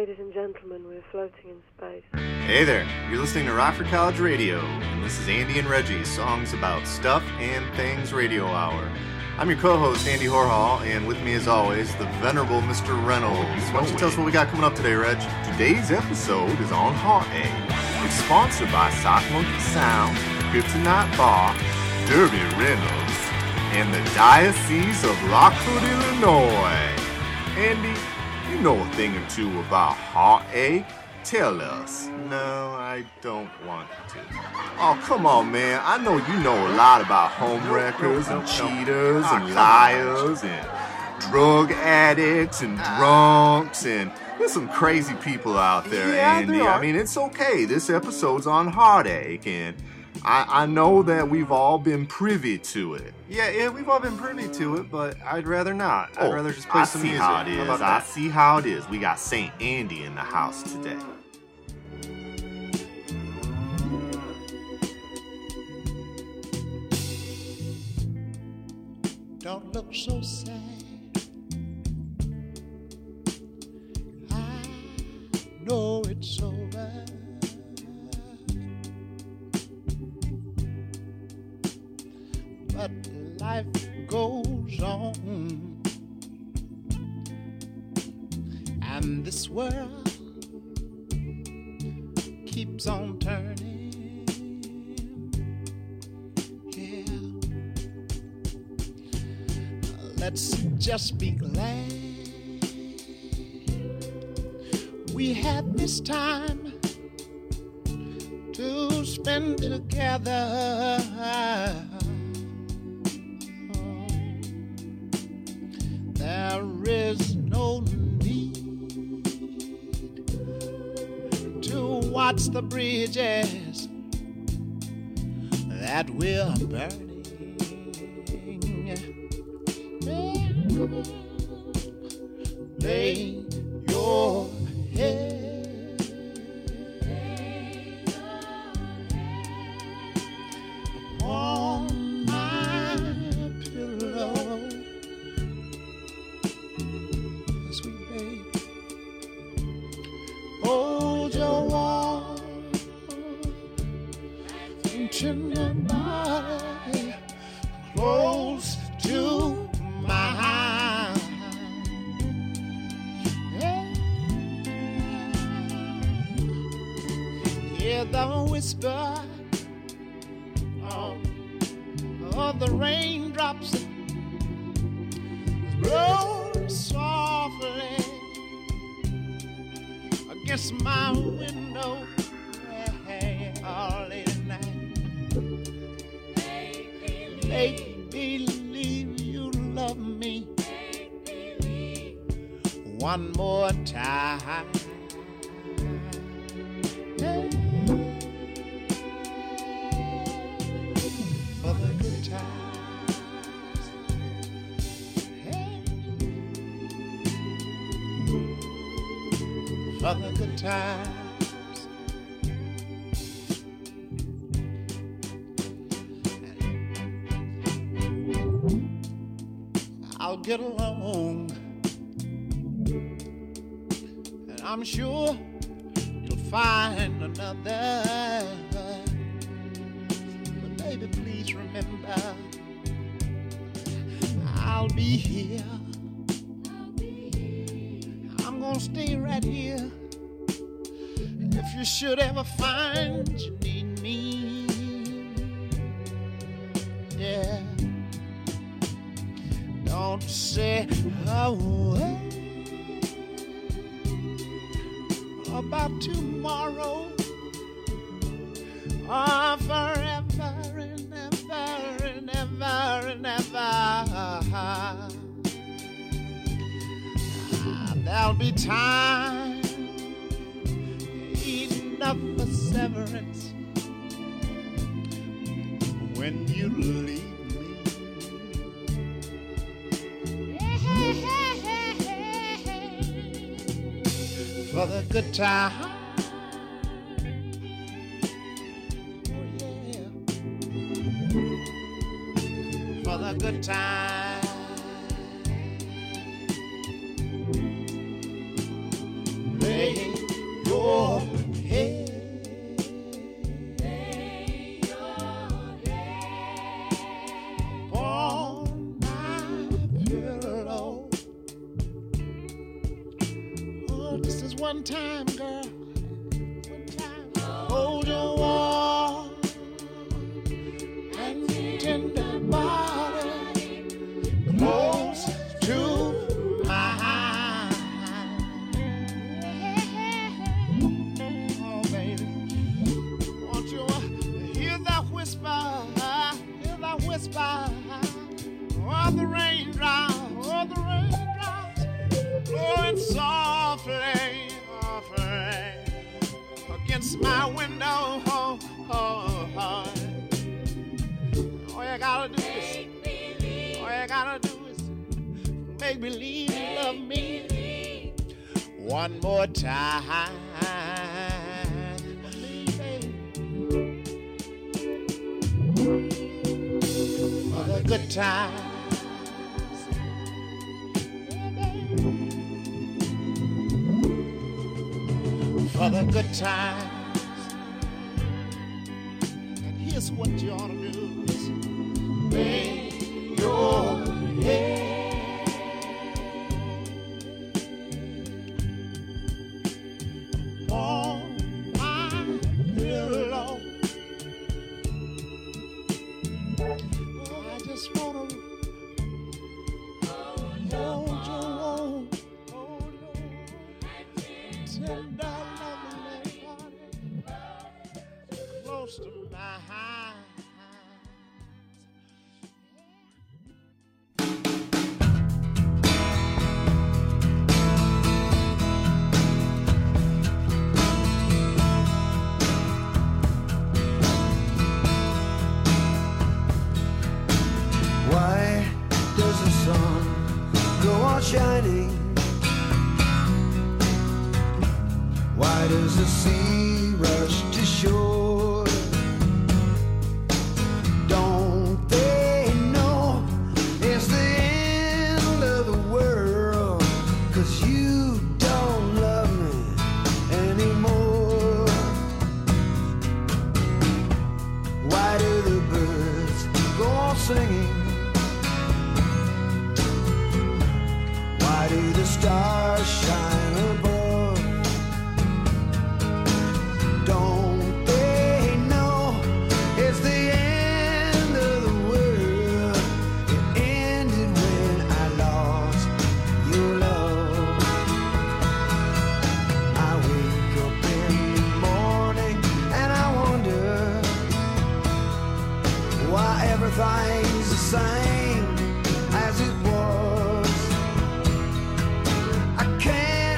Ladies and gentlemen, we're floating in space. Hey there, you're listening to Rockford College Radio, and this is Andy and Reggie, Songs About Stuff and Things Radio Hour. I'm your co-host, Andy Horhall, and with me as always, the venerable Mr. Reynolds. Why don't you tell us what we got coming up today, Reg? Today's episode is on Heart A. It's sponsored by Sock Monkey Sound, Kryptonite Bar, Derby Reynolds, and the Diocese of Rockford, Illinois. Andy, you know a thing or two about heartache? Tell us. No, I don't want to. Oh, come on, man. I know you know a lot about homewreckers and cheaters and liars and drug addicts and drunks, and there's some crazy people out there, Andy. I mean, it's okay. This episode's on heartache, and I know that we've all been privy to it. Yeah, we've all been privy to it, but I'd rather not. I'd rather just play some music. I see how it is. We got St. Andy in the house today. Don't look so sad. I know it's over. But life goes on, and this world keeps on turning. Yeah, let's just be glad we had this time to spend together. There is no need to watch the bridges that we're burning. Lay your head on my pillow. Sweet babe, hold your warm and tender body close to mine. Hear the whisper of the raindrops roll softly against my window all late at night. Make believe you love me one more time. For the good times. For the good times. I'll get along, and I'm sure you'll find another. But baby, please remember, I'll be here. I'm gonna stay right here. If you should ever find you need me, yeah, don't say a word about tomorrow or forever and ever and ever and ever. There'll be time enough for severance when you leave me. For the good time. Oh yeah. For the good time. Lay one time, girl. One time. Hold your warm and tender body close to mine. Oh, baby. Won't you hear that whisper? Hear that whisper? Oh, the raindrops. Oh, the raindrops blowing softly, softly against my window. Oh, oh, oh. All you gotta do is make believe you love me one more time. For the good time. For the good times. And here's what you ought to do is lay your head on my pillow. I just wanna hold your tender close to my heart. Why does the sun go on shining? Why does the sea rush to shore? Don't they know it's the end of the world? 'Cause you don't love me anymore. Why do the birds go on singing? Why do the stars shine above? Don't they know it's the end of the world? It ended when I lost your love. I wake up in the morning and I wonder why everything's the same as it was. I can't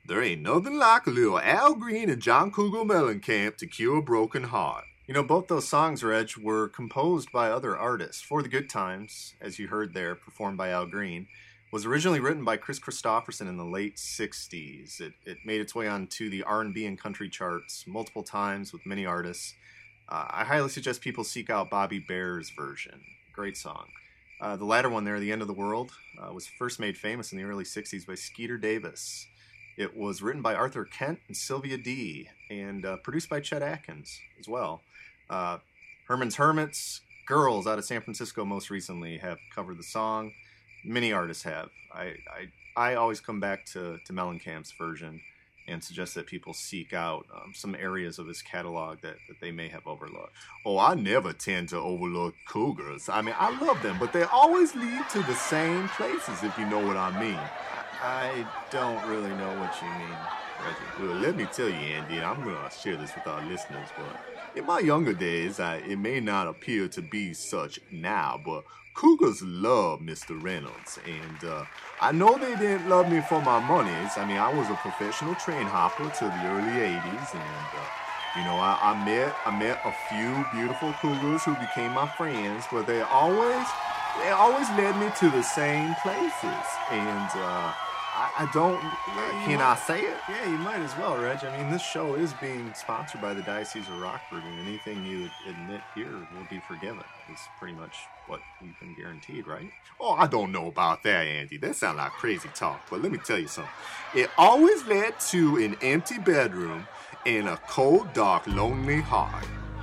There ain't nothing like a little Al Green and John Cougar Mellencamp to cure a broken heart. You know, both those songs, Reg, were composed by other artists. For the Good Times, as you heard there, performed by Al Green, was originally written by Chris Christopherson in the late 60s. It made its way onto the R&B and country charts multiple times with many artists. I highly suggest people seek out Bobby Bare's version. Great song. The latter one there, The End of the World, was first made famous in the early 60s by Skeeter Davis. It was written by Arthur Kent and Sylvia D. and produced by Chet Atkins as well. Herman's Hermits, Girls out of San Francisco most recently have covered the song. Many artists have. I always come back to Mellencamp's version and suggest that people seek out some areas of his catalog that they may have overlooked. Oh, I never tend to overlook cougars. I mean, I love them, but they always lead to the same places, if you know what I mean. I don't really know what you mean, Reggie. Well, let me tell you, Andy, I'm going to share this with our listeners, but in my younger days, it may not appear to be such now, but cougars love Mr. Reynolds, and I know they didn't love me for my monies. I mean, I was a professional train hopper till the early 80s, and, you know, I met a few beautiful cougars who became my friends, but they always led me to the same places, and, I don't... Can I say it? Yeah, you might as well, Reg. I mean, this show is being sponsored by the Diocese of Rockford, and anything you admit here will be forgiven. It's pretty much what you've been guaranteed, right? Oh, I don't know about that, Andy. That sounds like crazy talk, but let me tell you something. It always led to an empty bedroom and a cold, dark, lonely heart.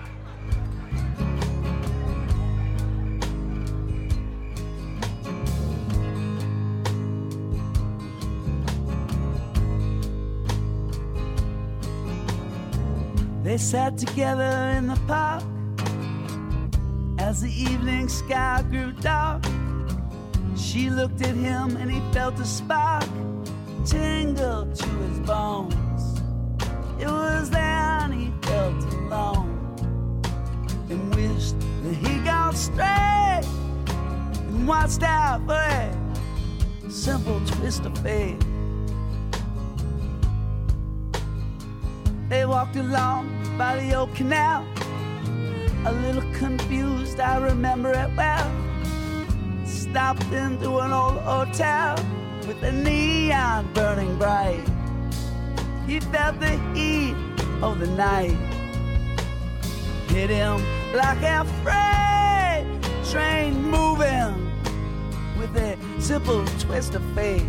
They sat together in the park as the evening sky grew dark. She looked at him and he felt a spark tingle to his bones. It was then he felt alone and wished that he got straight and watched out for a simple twist of fate. They walked along by the old canal, a little confused, I remember it well. Stopped into an old hotel with the neon burning bright. He felt the heat of the night hit him like a freight train moving with a simple twist of fate.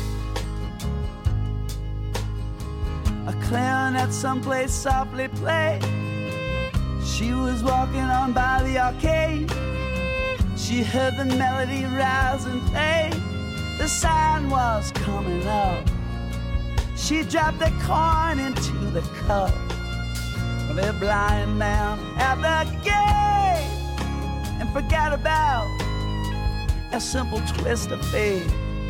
A clarinet someplace softly played. She was walking on by the arcade. She heard the melody rise and fade. The sign was coming up. She dropped a coin into the cup of a blind man at the gate and forgot about a simple twist of fate.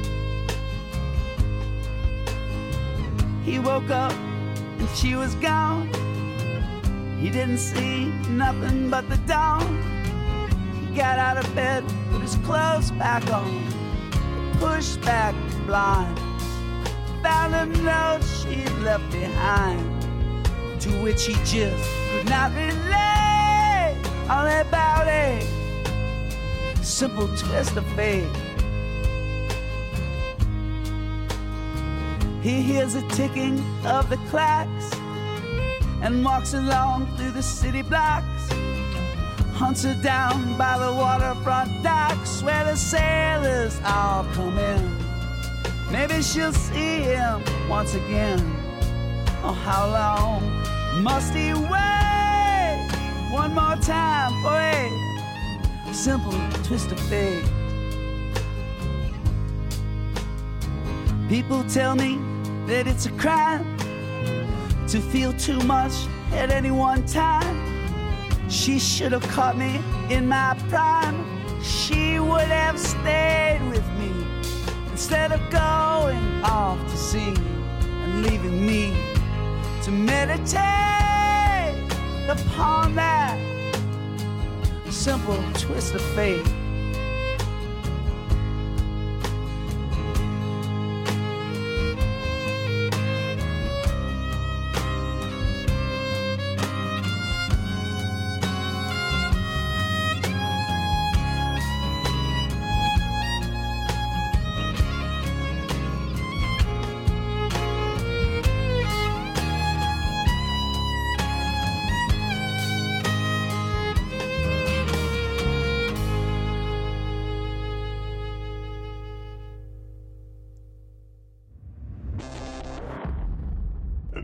He woke up and she was gone. He didn't see nothing but the dawn. He got out of bed, put his clothes back on, pushed back the blind, found a note she'd left behind, to which he just could not relate. All about a simple twist of fate. He hears the ticking of the clocks and walks along through the city blocks, hunts her down by the waterfront docks where the sailors all come in. Maybe she'll see him once again. Oh, how long must he wait? One more time for a simple twist of fate. People tell me that it's a crime to feel too much at any one time. She should have caught me in my prime. She would have stayed with me instead of going off to sea and leaving me to meditate upon that simple twist of fate.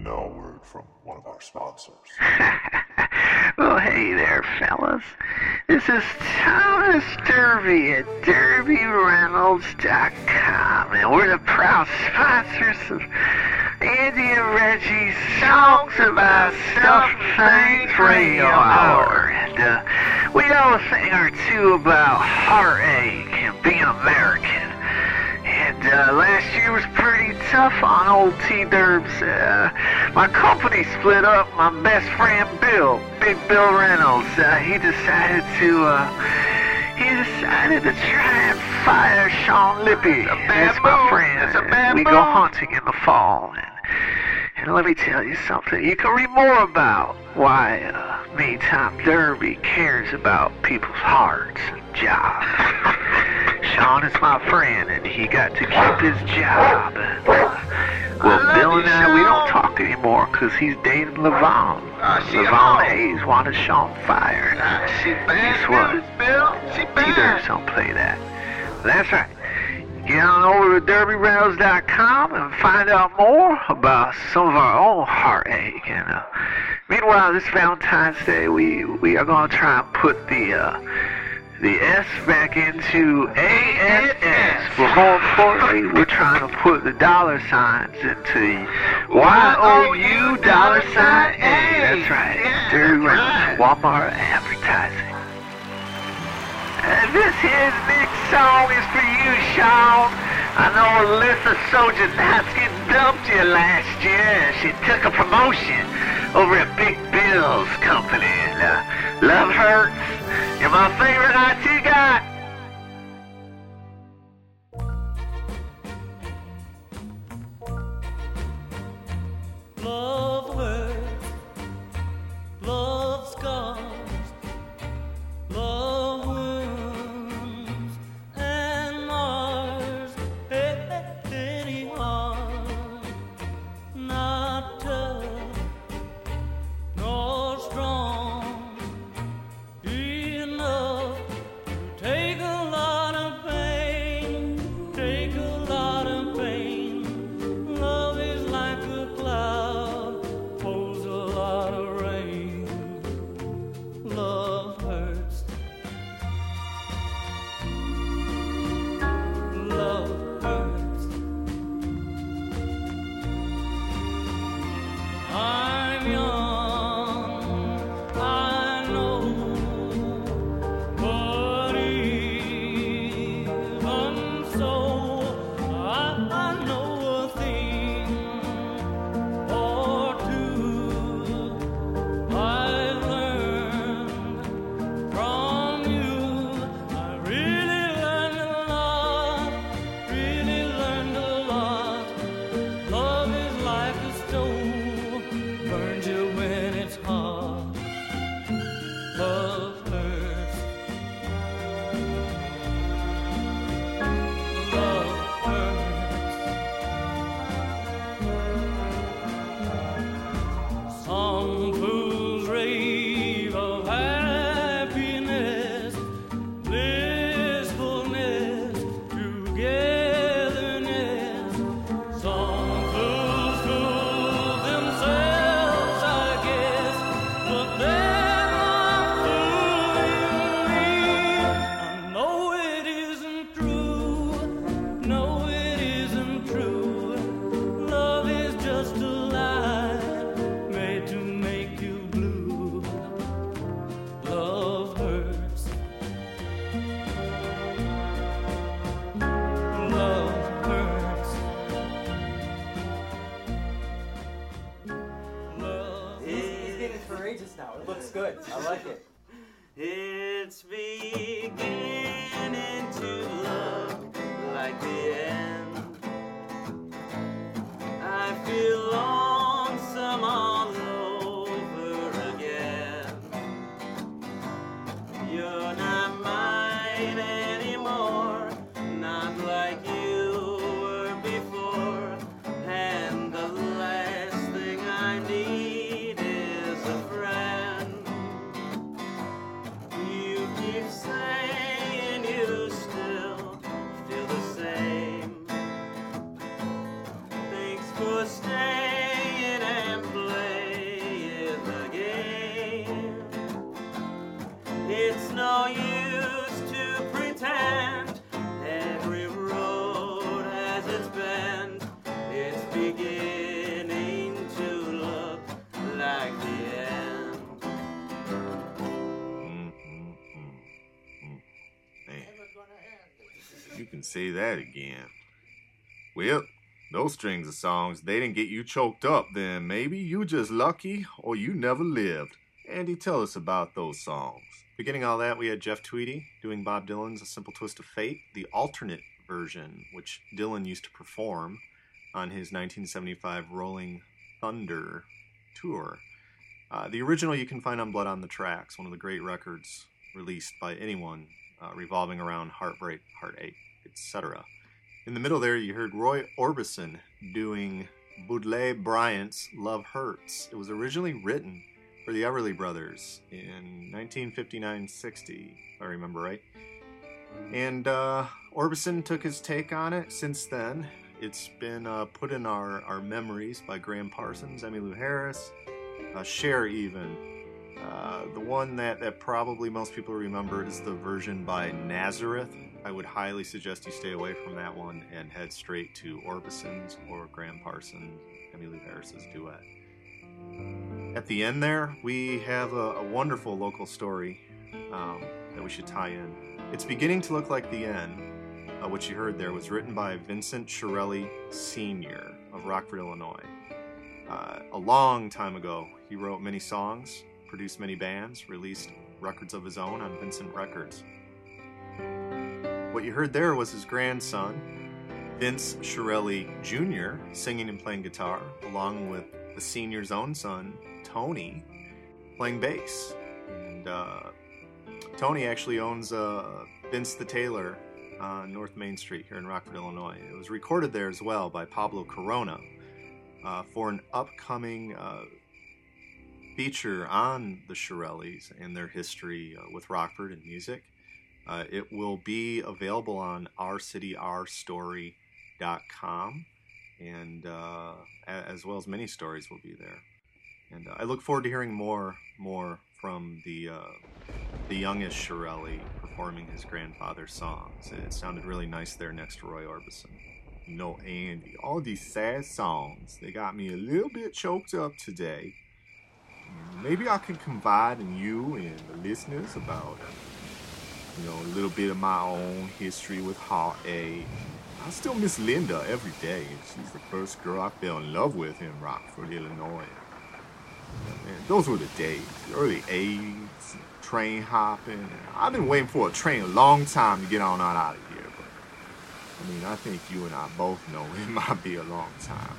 now a word from one of our sponsors. Well, hey there, fellas. This is Thomas Derby at DerbyReynolds.com, and we're the proud sponsors of Andy and Reggie's Songs About Stuff and Things Radio Hour. And we know a thing or two about heartache and being American. And last year was pretty tough on old T-Derbs. My company split up. My best friend Bill, Big Bill Reynolds, he decided to try and fire Sean Lippy. That's my friend. We go hunting in the fall. And let me tell you something. You can read more about why me, Tom Derby, cares about people's hearts and jobs. Sean is my friend, and he got to keep his job. And, well, Bill and I, we don't talk anymore because he's dating LaVon. LaVon Hayes wanted Sean fired. Guess what? T-Derbs don't play that. That's right. Get on over to DerbyReynolds.com and find out more about some of our own heartache. And meanwhile, this Valentine's Day, we are going to try and put the S back into ASS. But more importantly, we're trying to put the dollar signs into YOU $A. That's right. Derby Reynolds, Walmart advertising. This here's next song is for you, Sean. I know Alyssa Sojanowski dumped you last year. She took a promotion over at Big Bill's company. And, love hurts. You're my favorite IT guy. Love hurts. Love scars. Love wounds and mars any heart. Not tough nor strong enough to take a lot of pain, take a lot of pain. Love is like a cloud, holds a lot of rain. Love hurts. Love hurts. I'm young, I know, but even so, I know a thing or two. I've learned from you. I really learned a lot, really learned a lot. Love is like a stove, burns you when it's hot. Love hurts. Love hurts. Some fools rave of happiness, blissfulness, togetherness. Some fools fool themselves, I guess, but they're not fooling me. I know it isn't true. No, it isn't true. Love is just a lie made to make you blue. Love hurts. Love hurts. Love He's getting courageous now. It looks good. I like it. It's beginning to look like the end. I feel lonesome all over again. You're not mine anymore, not like you were before. And the last thing I need is a friend. You keep saying can say that again. Well, those strings of songs, they didn't get you choked up, then maybe you just lucky or you never lived. Andy, tell us about those songs. Beginning all that, we had Jeff Tweedy doing Bob Dylan's A Simple Twist of Fate, the alternate version, which Dylan used to perform on his 1975 Rolling Thunder tour. The original you can find on Blood on the Tracks, one of the great records released by anyone revolving around heartbreak, heartache, etc. In the middle there, you heard Roy Orbison doing Boudleaux Bryant's Love Hurts. It was originally written for the Everly Brothers in 1959-60, if I remember right. And Orbison took his take on it. Since then, it's been put in our memories by Graham Parsons, Emmylou Harris, Cher even. The one that probably most people remember is the version by Nazareth. I would highly suggest you stay away from that one and head straight to Orbison's or Graham Parsons, Emmylou Harris's duet. At the end there, we have a wonderful local story that we should tie in. It's beginning to look like the end. What you heard there was written by Vincent Shirelli Sr. of Rockford, Illinois. A long time ago, he wrote many songs, produced many bands, released records of his own on Vincent Records. What you heard there was his grandson, Vince Shirelli Jr., singing and playing guitar, along with the senior's own son, Tony, playing bass. And Tony actually owns Vince the Tailor on North Main Street here in Rockford, Illinois. It was recorded there as well by Pablo Corona for an upcoming feature on the Shirellis and their history with Rockford and music. It will be available on ourcityourstory.com, and as well as many stories will be there. And I look forward to hearing more from the youngest Shirelli performing his grandfather's songs. It sounded really nice there next to Roy Orbison. You know, Andy, all these sad songs, they got me a little bit choked up today. Maybe I can confide in you and the listeners about, a little bit of my own history with heartache. I still miss Linda every day. She's the first girl I fell in love with in Rockford, Illinois. Man, those were the days, the early 80s, train hopping. I've been waiting for a train a long time to get on out of here, but I think you and I both know it might be a long time.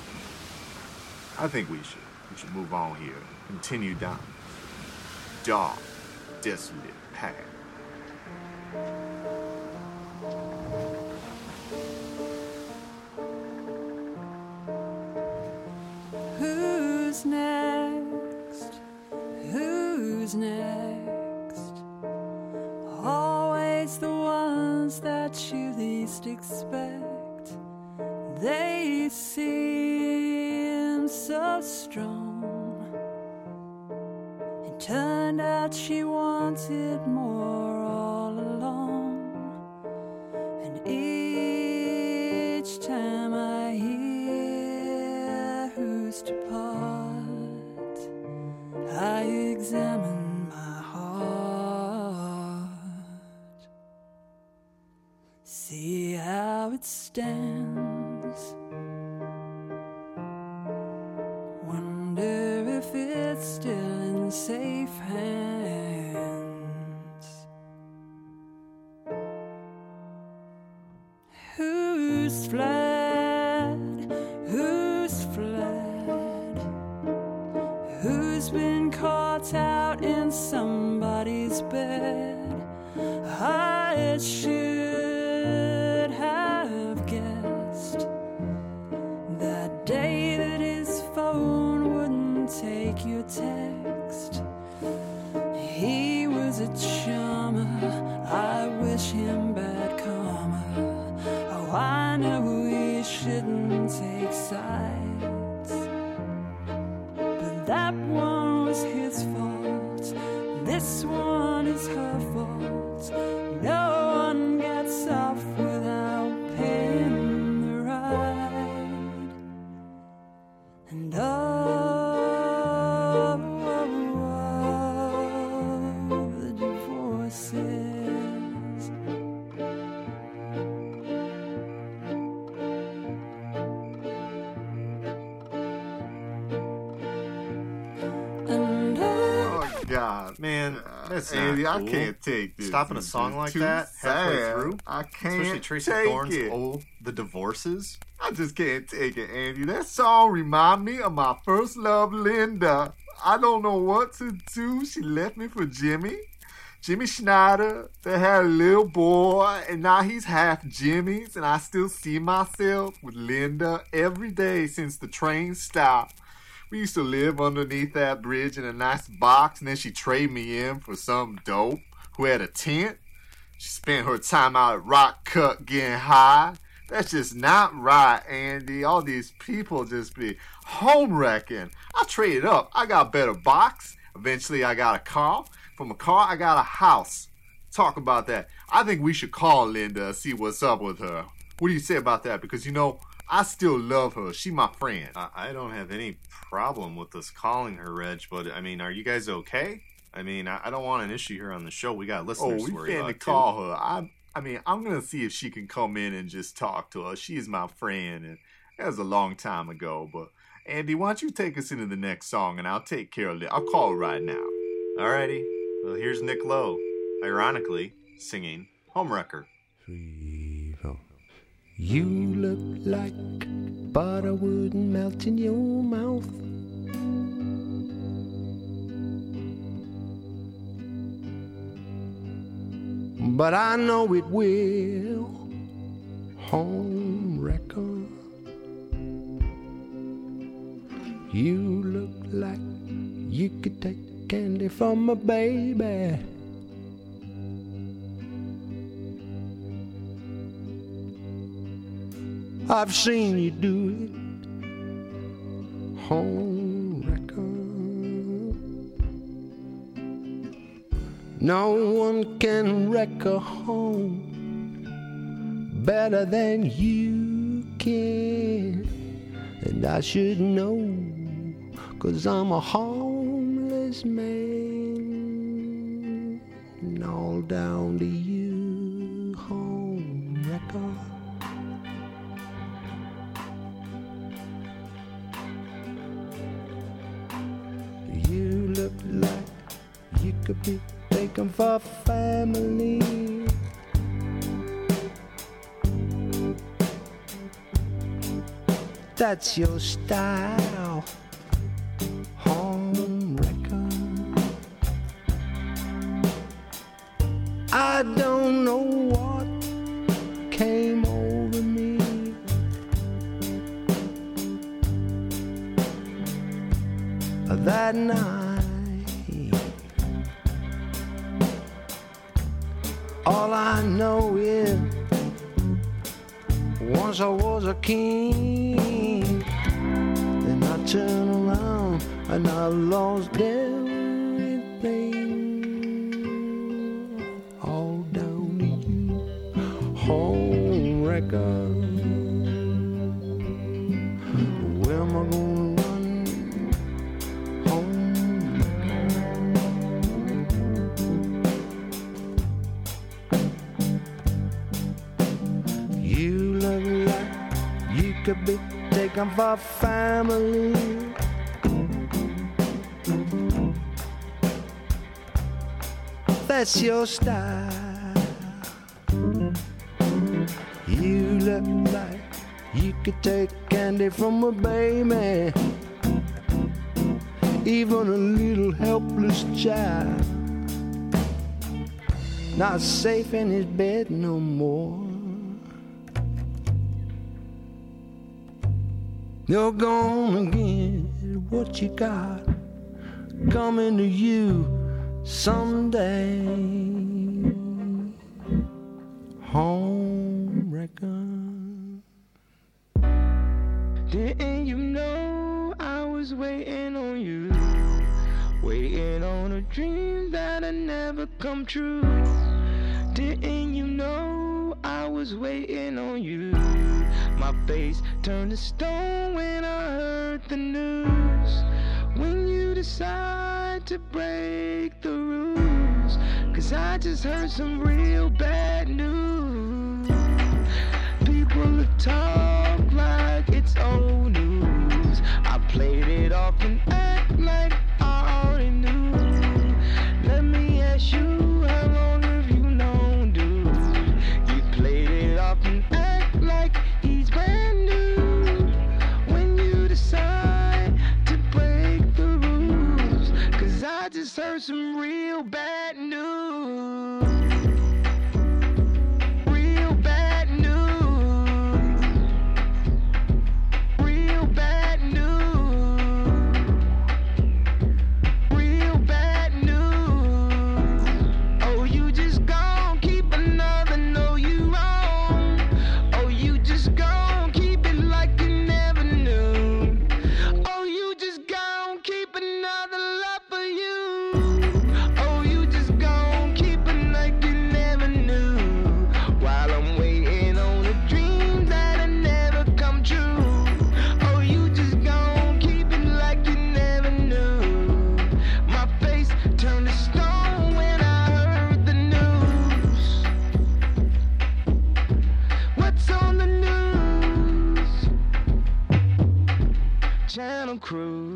I think we should move on here and continue down dark, desolate path. Who's next? Who's next? Always the ones that you least expect. They seem so strong. It turned out she wanted more all along. And each time I hear who's to part, I examine my heart, see how it stands, wonder if it's still in safe hands. Who's fled? Who's fled? Who's been caught out in somebody's bed? I should have guessed that day that his phone wouldn't take your text. He was a charmer, I wish him bad karma. Oh, I know we shouldn't take sides, but that one was his fault, this one is her fault. No one gets off without paying the ride. And the divorces, That's Andy, not I cool. can't take this. Stopping a It's song like too that halfway sad. through. I can't Especially Tracy take Thorn's it. The Divorces. I just can't take it, Andy. That song remind me of my first love, Linda. I don't know what to do. She left me for Jimmy Schneider. They had a little boy, and now he's half Jimmy's, and I still see myself with Linda every day since the train stopped. We used to live underneath that bridge in a nice box, and then she traded me in for some dope who had a tent. She spent her time out at Rock Cut getting high. That's just not right, Andy. All these people just be home wrecking. I traded up. I got a better box. Eventually, I got a car. From a car, I got a house. Talk about that. I think we should call Linda, see what's up with her. What do you say about that? Because, I still love her. She my friend. I don't have any problem with us calling her, Reg, but, are you guys okay? I don't want an issue here on the show. We got listeners to we worry about, finna call her. I'm going to see if she can come in and just talk to her. She's my friend, and that was a long time ago. But, Andy, why don't you take us into the next song, and I'll take care of it. I'll call her right now. Alrighty. Well, here's Nick Lowe, ironically, singing Homewrecker. 3, 4. You look like butter wouldn't melt in your mouth. But I know it will, Homewrecker. You look like you could take candy from a baby. I've seen you do it, Homewrecker. No one can wreck a home better than you can. And I should know, 'cause I'm a homeless man. And all down to you, Homewrecker. You look like you could be taken for family. That's your style, Homewrecker. I don't know what came over me. That night, all I know is once I was a king, then I turned around and I lost everything. All down to you, Homewrecker. Where am I gonna could be taken for family? That's your style. You look like you could take candy from a baby, even a little helpless child, not safe in his bed no more. You're gonna get what you got coming to you someday, Homewrecker. Didn't you know I was waiting on you, waiting on a dream that'll never come true? Didn't you know I was waiting on you? My face turned to stone when I heard the news. When you decide to break the rules, 'cause I just heard some real bad news. People talk like it's old news. I played it off and act like I already knew. Let me ask heard some real bad news. Real bad news. Real bad news. Real bad news. Oh, you just gon' keep another know you wrong. Oh, you just gon' keep it like you never knew. Oh, you just gon' keep another love for you. Oh, you just gon' keep it like you never knew. While I'm waiting on a dream that'll never come true. Oh, you just gon' keep it like you never knew. My face turned to stone when I heard the news. What's on the news? Channel Cruise.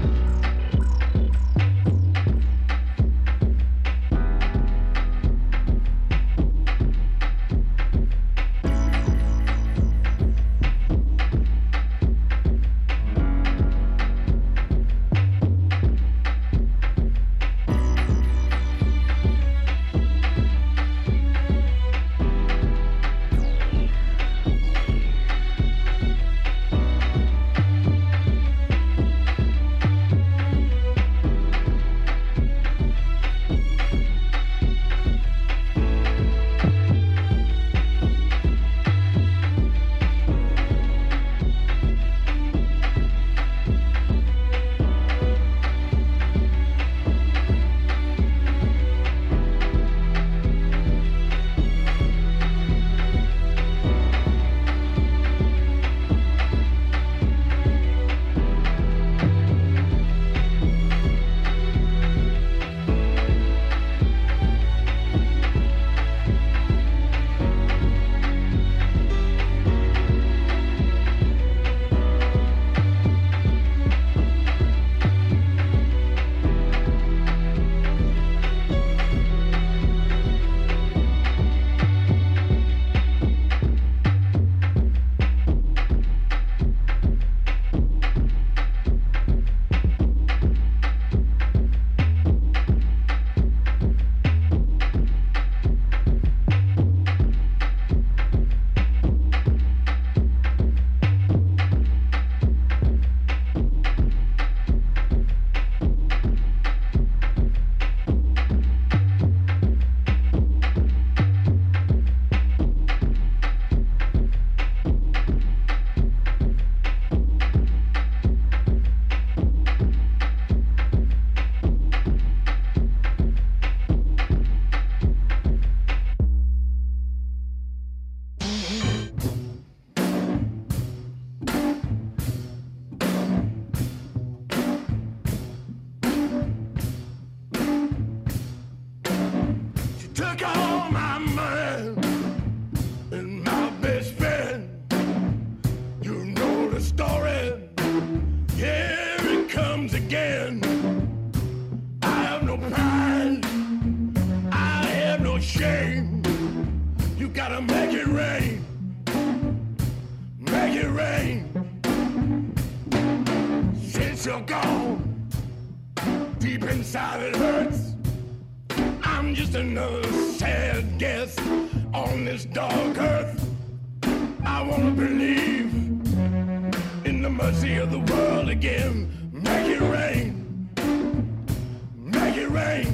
Took all my money and my best friend. You know the story. Here it comes again. I have no pride. I have no shame. You gotta make it rain. Make it rain. Since you're gone, deep inside it hurts. I'm just another sad guest on this dark earth. I wanna believe in the mercy of the world again. Make it rain. Make it rain.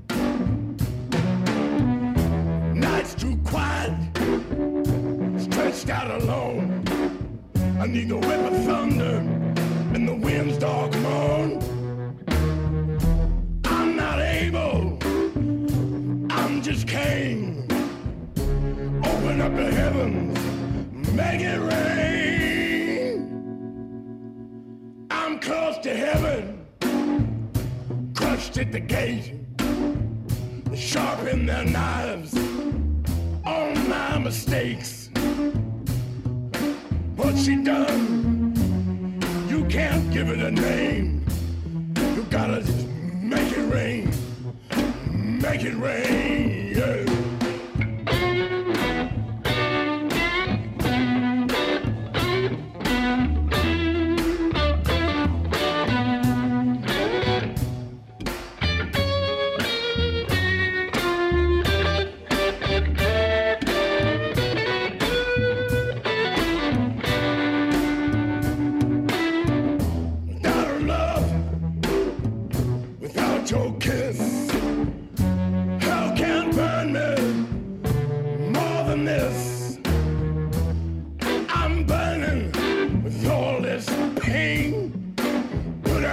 Night's too quiet, stretched out alone. I need the whip of thunder and the wind's dark moan. I'm not able, I'm just Cain. Open up the heavens, make it rain. I'm close to heaven, crushed at the gate. Sharpen their knives on my mistakes. What she done, you can't give it a name. You gotta just make it rain. Make it rain, yeah.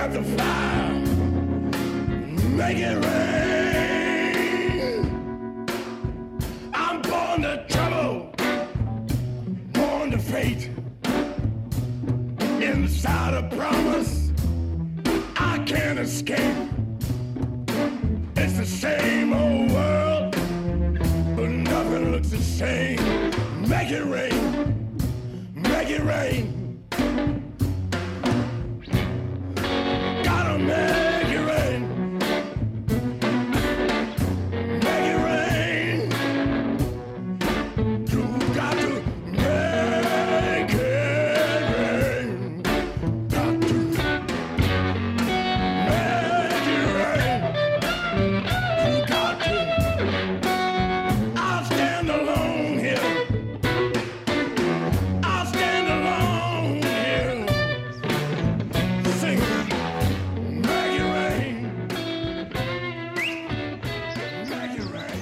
earth afire. Make it rain. I'm born to trouble, born to fate. Inside a promise I can't escape. It's the same old world, but nothing looks the same. Make it rain, make it rain. Gotta make it rain. Make it rain. You got to make it rain. Got to make it rain. You got to. I'll stand alone here. I'll stand alone here. Sing. Make it rain. Make it rain.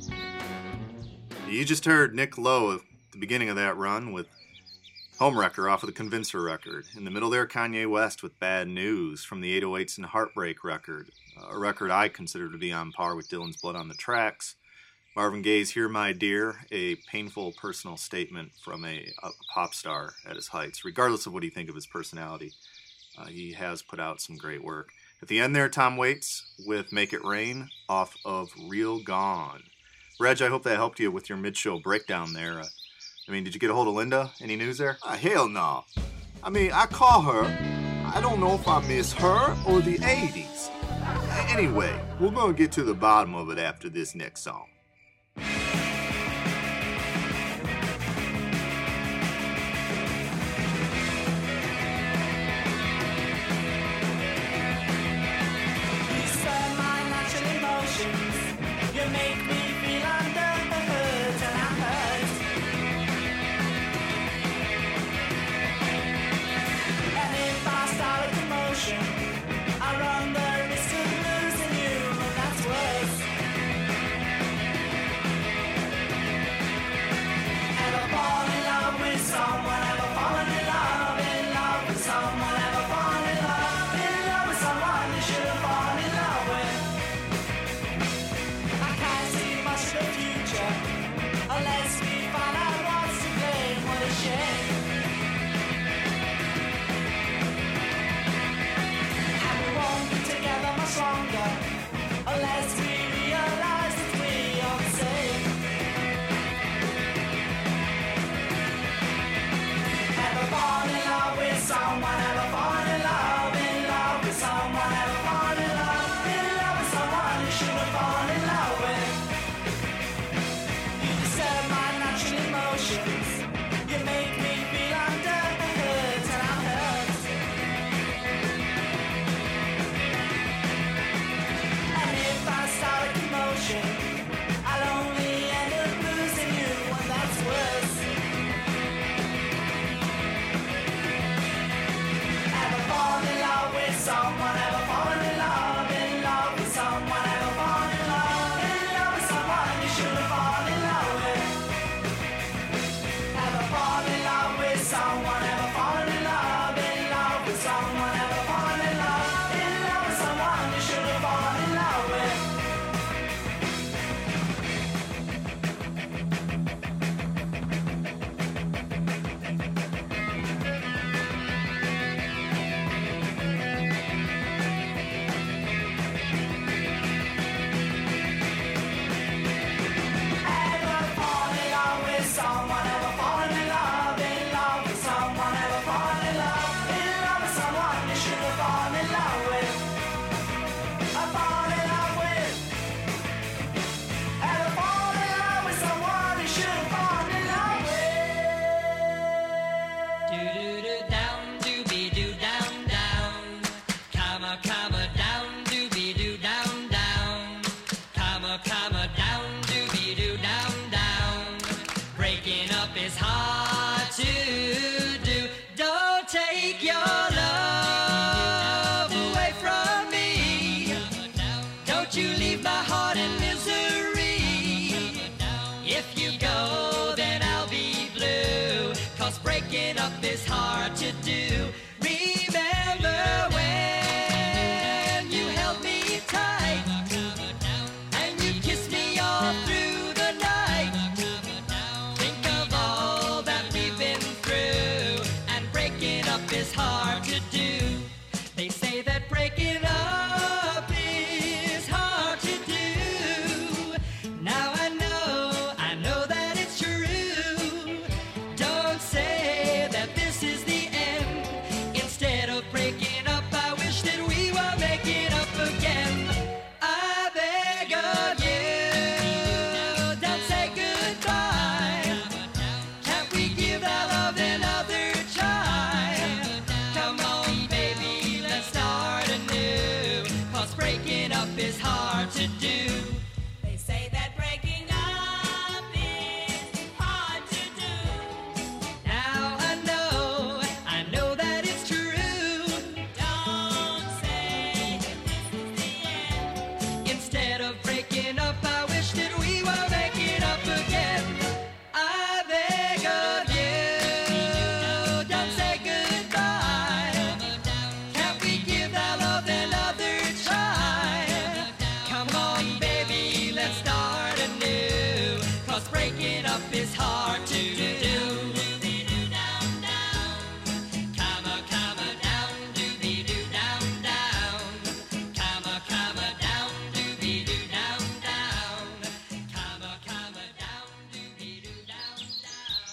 You just heard Nick Lowe at the beginning of that run with Homewrecker off of the Convincer record. In the middle there, Kanye West with Bad News from the 808s and Heartbreak record, a record I consider to be on par with Dylan's Blood on the Tracks. Marvin Gaye's Here My Dear, a painful personal statement from a pop star at his heights. Regardless of what you think of his personality, he has put out some great work. At the end there, Tom Waits with Make It Rain off of Real Gone. Reg, I hope that helped you with your mid-show breakdown there. Did you get a hold of Linda? Any news there? Hell no. I call her. I don't know if I miss her or the 80s. Anyway, we're going to get to the bottom of it after this next song. You stir my natural emotions. You make me feel under the hood and I'm hurt. And if I start a commotion, I run the risk of losing you, and that's worse. Ever fall in love with someone? Ever fallen in love with someone? Ever fall in love with someone you should have fallen in love with? I can't see much of the future unless we find out what's to blame. What a shame. And we won't be together much longer unless we realize that we are the same. Ever fall in love with someone? Ever fall in love with someone? Ever fall in love with someone you should have fallen in love with? You disturb my natural emotions. You make me feel under the hood and I'm hurt. And if I start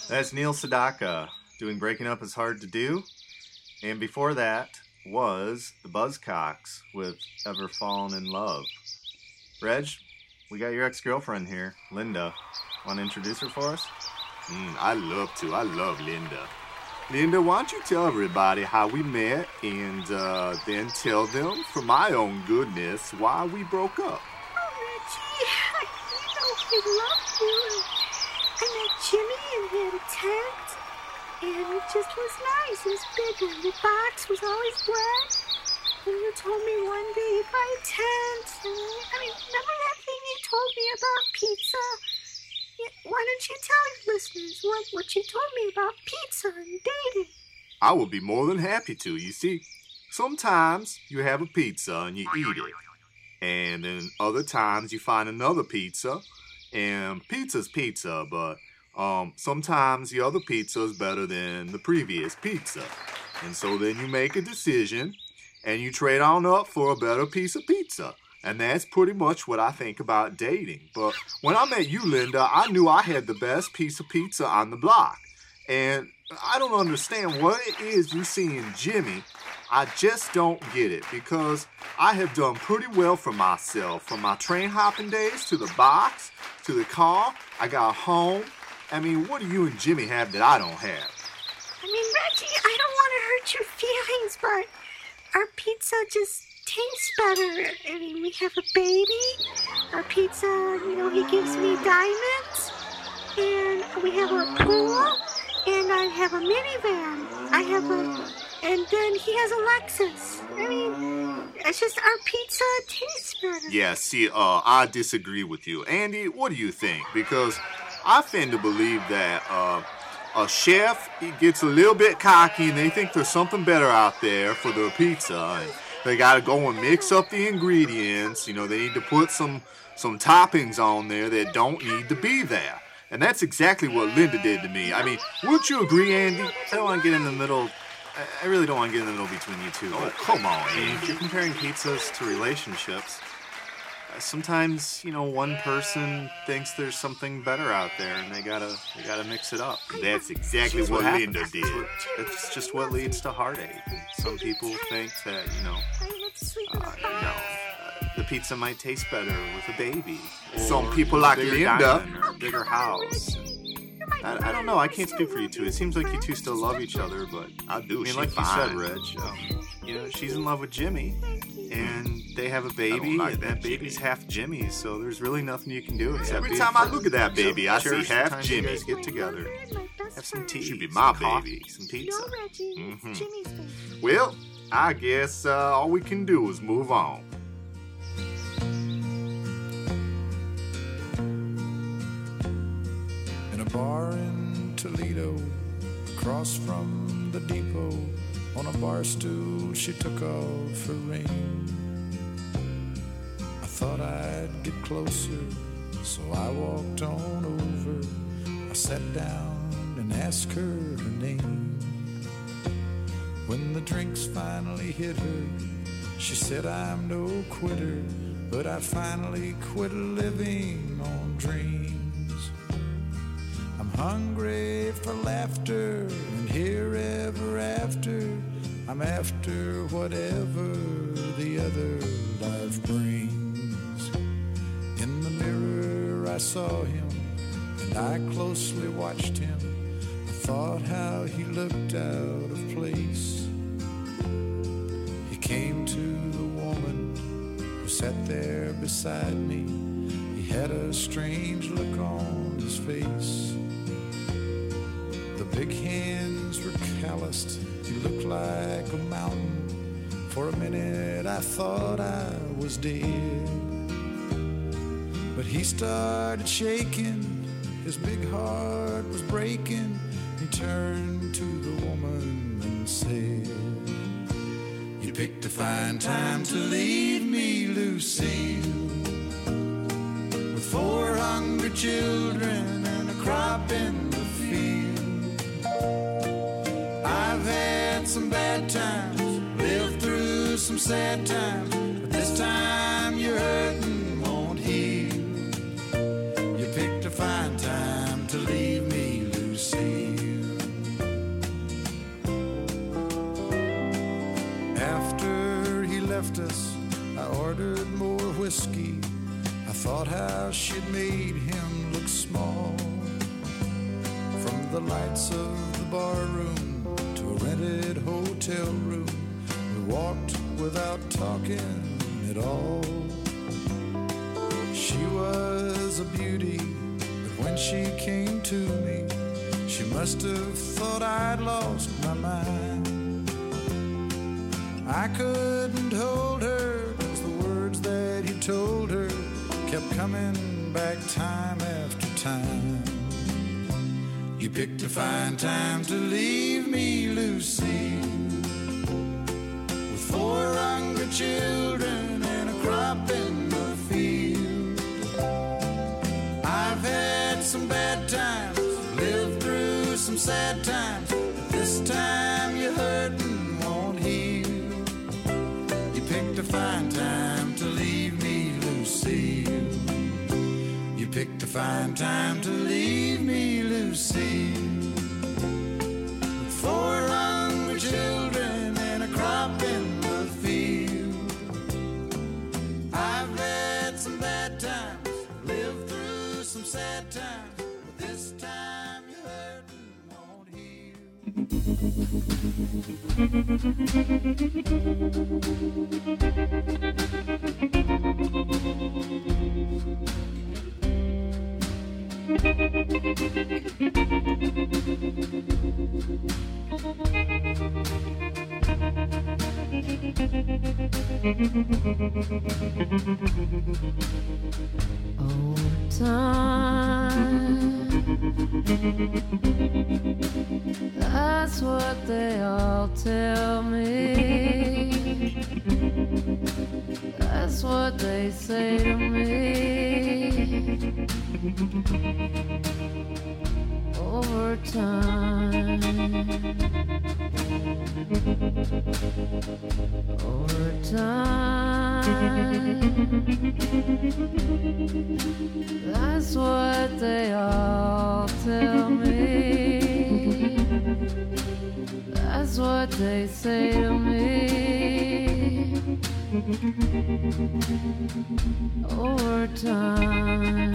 That's Neil Sedaka doing Breaking Up Is Hard to Do. And before that was the Buzzcocks with Ever Fallen in Love. Reg, we got your ex-girlfriend here, Linda. Want to introduce her for us? I'd love to. I love Linda. Linda, why don't you tell everybody how we met and then tell them, for my own goodness, why we broke up. Oh, Reggie, I love you. I met Jimmy and he had a tent, and it just was nice. It was bigger. The box was always black. And you told me one day you'd buy a tent. Remember that thing you told me about pizza? Why don't you tell your listeners what you told me about pizza and dating? I would be more than happy to. You see, sometimes you have a pizza and you eat it. And then other times you find another pizza, and pizza's pizza, but sometimes the other pizza is better than the previous pizza. And so then you make a decision, and you trade on up for a better piece of pizza. And that's pretty much what I think about dating. But when I met you, Linda, I knew I had the best piece of pizza on the block. And I don't understand what it is you see in Jimmy. I just don't get it, because I have done pretty well for myself. From my train hopping days to the box to the car, I got home. What do you and Jimmy have that I don't have? Reggie, I don't want to hurt your feelings, but our pizza just tastes better. We have a baby. Our pizza, he gives me diamonds. And we have a pool. And I have a minivan. And then he has a Lexus. It's just our pizza tastes better. Yeah, see, I disagree with you. Andy, what do you think? Because I tend to believe that a chef gets a little bit cocky and they think there's something better out there for their pizza. And they got to go and mix up the ingredients. They need to put some toppings on there that don't need to be there. And that's exactly what Linda did to me. Wouldn't you agree, Andy? I don't want to get in the middle. I really don't want to get in the middle between you two. Oh, come on, Andy. If you're comparing pizzas to relationships, sometimes, one person thinks there's something better out there, and they gotta mix it up. That's exactly what Linda did. It's just what leads to heartache. Some people think that, the pizza might taste better with a baby. Some people like Linda. Or a bigger house. I don't know. I can't speak for you two. It seems like you two still love each other, but I do. Like you said, Reg, she's in love with Jimmy, and they have a baby. And that baby's half Jimmy's, so there's really nothing you can do except every time I look at that baby, I see half Jimmy. You guys get together, have some tea. Should be my coffee, baby. some pizza. No, Reggie, it's Jimmy's baby. Well, I guess all we can do is move on. In a bar in Toledo, across from the depot, on a bar stool she took off her ring. I thought I'd get closer, so I walked on over. I sat down and asked her name. When the drinks finally hit her, she said I'm no quitter, but I finally quit living on dreams. I'm hungry for laughter, and here ever after, I'm after whatever the other life brings. In the mirror I saw him, and I closely watched him. I thought how he looked out of place. He came to the woman who sat there beside me. He had a strange look on his face. The big hands were calloused. He looked like a mountain. For a minute I thought I was dead. But he started shaking. His big heart was breaking. He turned to the woman and said, "You picked a fine time to leave me, Lucille, with 4 hungry children and a crop in the field. I've had some bad times, lived through some sad times, but this time your hurting won't heal. You picked a fine time to leave me, Lucille." left us, I ordered more whiskey. I thought how she'd made him look small. From the lights of the bar room to a rented hotel room, we walked without talking at all. She was a beauty, but when she came to me, she must have thought I'd lost my mind. I couldn't hold her, 'cause the words that he told her kept coming back time after time. You picked a fine time to leave me, Lucy, with 4 hungry children and a crop in the field. I've had some bad times, lived through some sad times, but this time you're hurting won't heal. You picked a fine time to leave me, Lucille. You picked a fine time to leave me, Lucille, with 4 hungry children and a crop in the field. I've had some bad times, lived through some sad times, but this time you're hurting won't heal. Time, that's what they all tell me. That's what they say to me. Over time, over time, that's what they all tell me. That's what they say to me. Over time,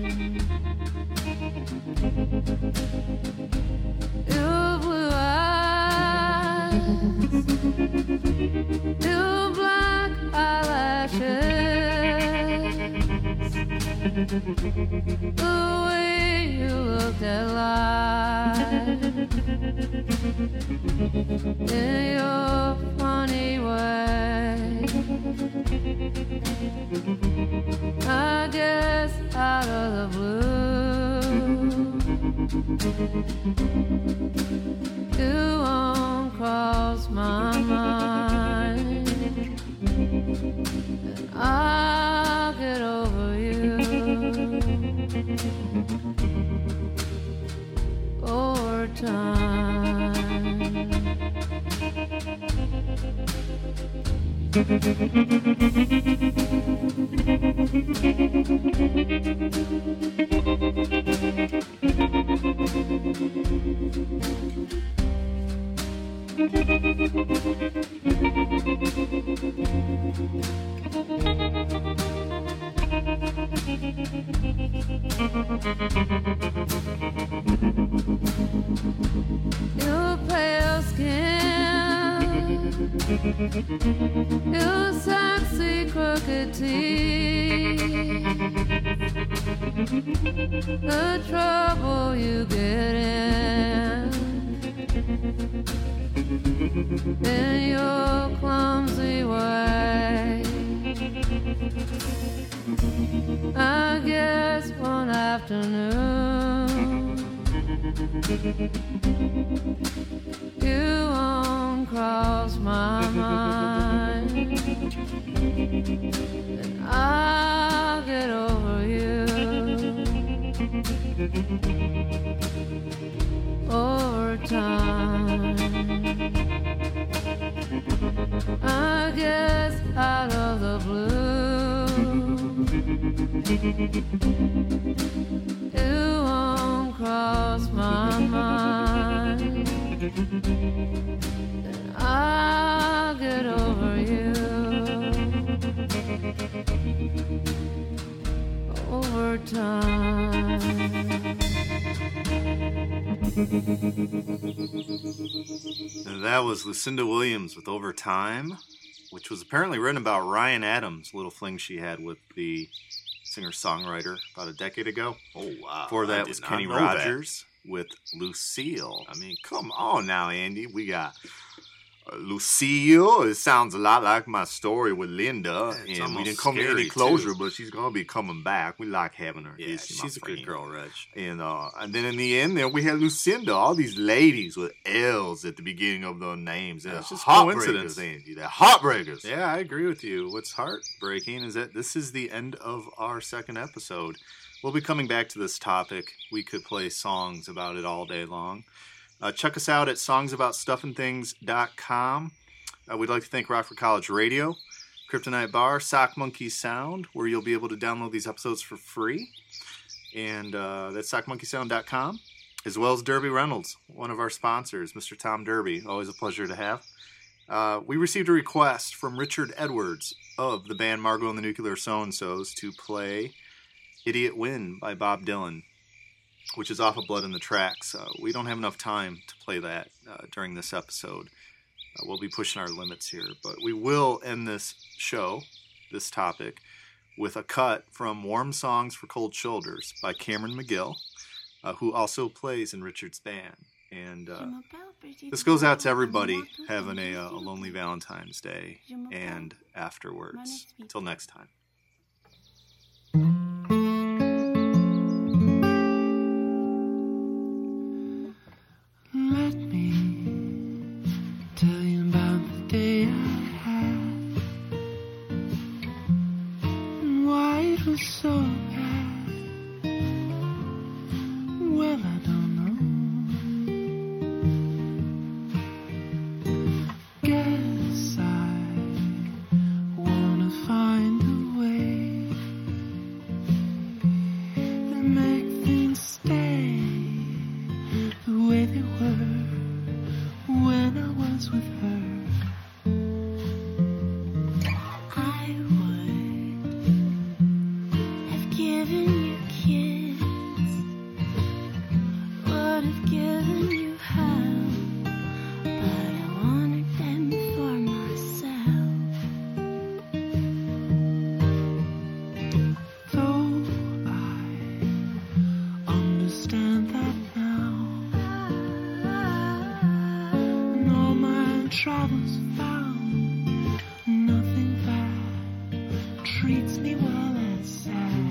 your blue eyes, your black eyelashes, the way you looked at life in your funny way. I guess out of the blue, you won't cross my mind, and I'll get over you over time. Your pale skin, your sexy crooked teeth, the trouble you get in your clumsy way. I guess one afternoon you won't cross my mind, and I'll get over you over time. I guess out of the blue, you won't cross my mind, and I'll get over you And that was Lucinda Williams with Over Time, which was apparently written about Ryan Adams, little fling she had with the singer-songwriter about a decade ago. Oh, wow. Before that was Kenny Rogers with Lucille. I mean, come on now, Andy. We got Lucille. It sounds a lot like my story with Linda. It's and we didn't almost come to any scary, closure, too. but she's going to be coming back. We like having her. Yeah, she's a good girl, Reg. And then in the end, there we had Lucinda. All these ladies with L's at the beginning of their names. And It's just coincidence, coincidence. Andy. They're heartbreakers. Yeah, I agree with you. What's heartbreaking is that this is the end of our second episode. We'll be coming back to this topic. We could play songs about it all day long. Check us out at songsaboutstuffandthings.com. We'd like to thank Rockford College Radio, Kryptonite Bar, Sock Monkey Sound, where you'll be able to download these episodes for free. And that's sockmonkeysound.com, as well as Derby Reynolds, one of our sponsors, Mr. Tom Derby. Always a pleasure to have. We received a request from Richard Edwards of the band Margot and the Nuclear So-and-Sos to play Idiot Wind by Bob Dylan, which is off of Blood in the Tracks. We don't have enough time to play that during this episode. We'll be pushing our limits here, but we will end this show, this topic, with a cut from Warm Songs for Cold Shoulders by Cameron McGill, who also plays in Richard's band. And this goes out to everybody having a lonely Valentine's Day and afterwards. Until next time. Let me tell you about the day I had and why it was so bad. Well, I don't know. Guess I wanna find a way to make things stay the way they were when I was with her. I would have given you kids, would have given you help, but I wanted them for myself. Though I understand that now, and all my travels found nothing that treats me well as sad.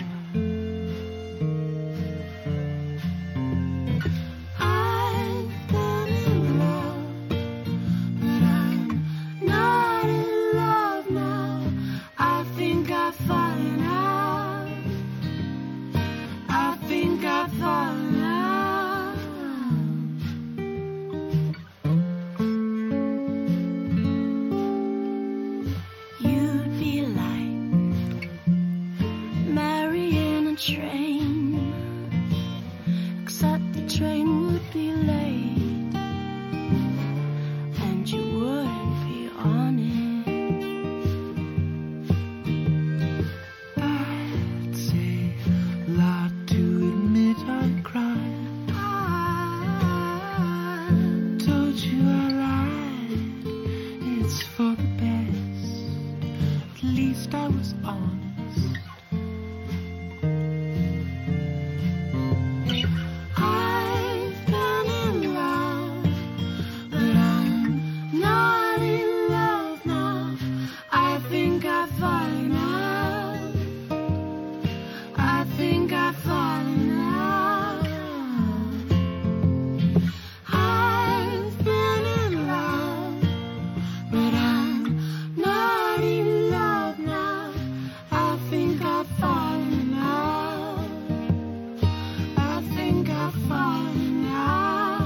I've been in love, but I'm not in love now. I think I've fallen out. I think I've fallen out. You'd be like marrying a train, except the train would be late, and you wouldn't be on it. I'd say a lot to admit I cried. Told you I lied. It's for the best. At least I was honest. I've been in love, but I'm not in love now. I think I've fallen out. I think I've fallen out. I've been in love, but I'm not in love now. I think I've fallen out. I think I've fallen out.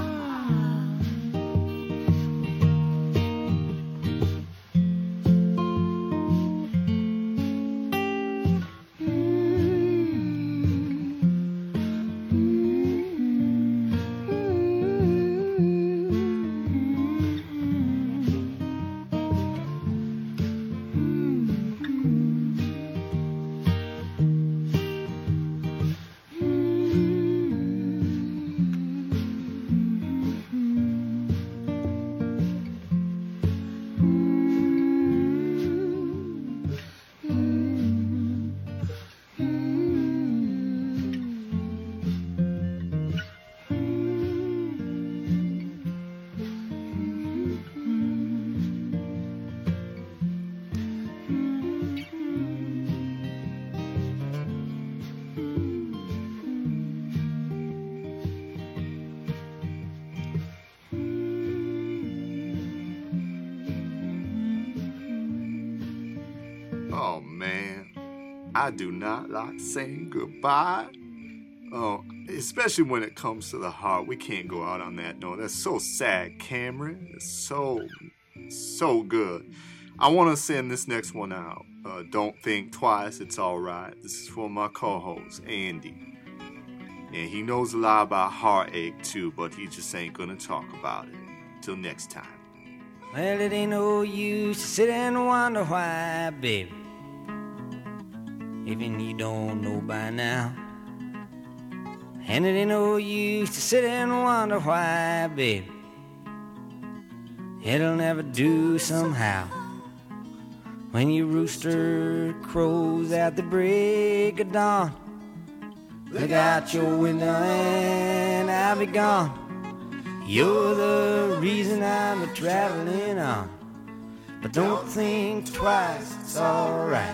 Oh, man. I do not like saying goodbye. Oh, especially when it comes to the heart. We can't go out on that note. That's so sad, Cameron. It's so good. I want to send this next one out. Don't think twice, it's alright. This is for my co-host, Andy. And he knows a lot about heartache too, but he just ain't gonna talk about it. Till next time. Well, it ain't no use to sit and wonder why, baby. Even you don't know by now. And it ain't no use to sit and wonder why, baby. It'll never do somehow. When your rooster crows at the break of dawn, look out your window and I'll be gone. You're the reason I'm a-traveling on. But don't think twice, it's alright.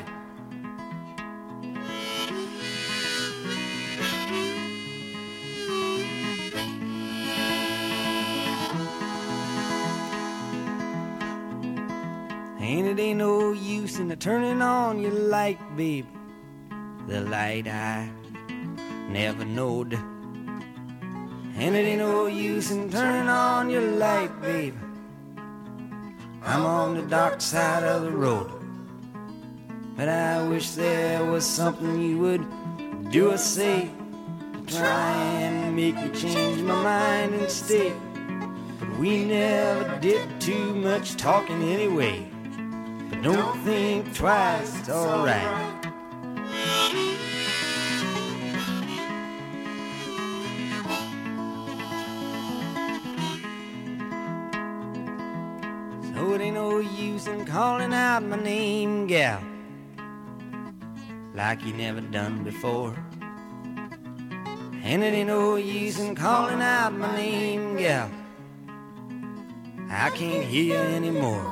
And it ain't no use in turning on your light, babe. The light I never knowed. And it ain't no use in turning on your light, babe. I'm on the dark side of the road. But I wish there was something you would do or say to try and make me change my mind and stay. But we never did too much talking anyway. But don't think twice, it's alright. So it ain't no use in calling out my name, gal, like you never done before. And it ain't no use in calling out my name, gal, I can't hear you anymore.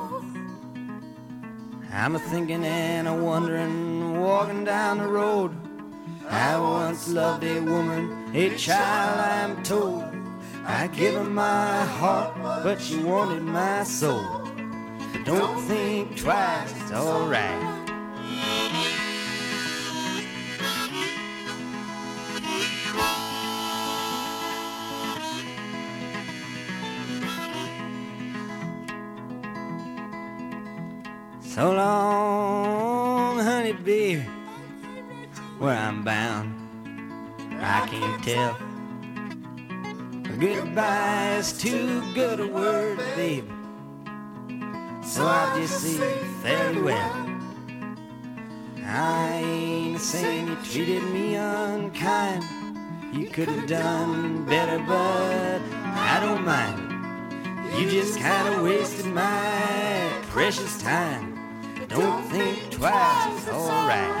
I'm a-thinking and a-wondering, walking down the road. I once loved a woman, a child, I'm told. I gave her my heart, but she wanted my soul. But don't think twice, it's alright. So long, honey, baby, where I'm bound, I can't tell. Goodbye is too good a word, baby, so I just say farewell. I ain't saying you treated me unkind. You could have done better, but I don't mind. You just kind of wasted my precious time. Don't think twice, it's alright.